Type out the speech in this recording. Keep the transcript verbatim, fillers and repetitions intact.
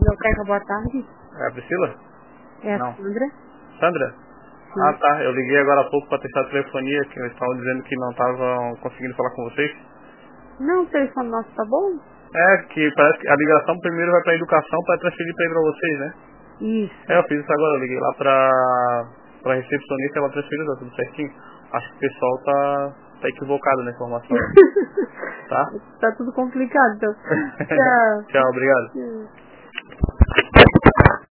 Meu Carga, boa tarde. É a Priscila? É a Não. Sandra. Sandra? Sim. Ah, tá. Eu liguei agora há pouco para testar a telefonia, que eles estavam dizendo que não estavam conseguindo falar com vocês. Não, o telefone nosso tá bom? É, que parece que a ligação primeiro vai para educação para transferir para aí para vocês, né? Isso. É, eu fiz isso agora. Eu liguei lá para para recepcionista, ela transferiu, tá tudo certinho. Acho que o pessoal tá, tá equivocado na informação. Tá? Tá tudo complicado, então. Tchau. Tchau, obrigado. Tchau.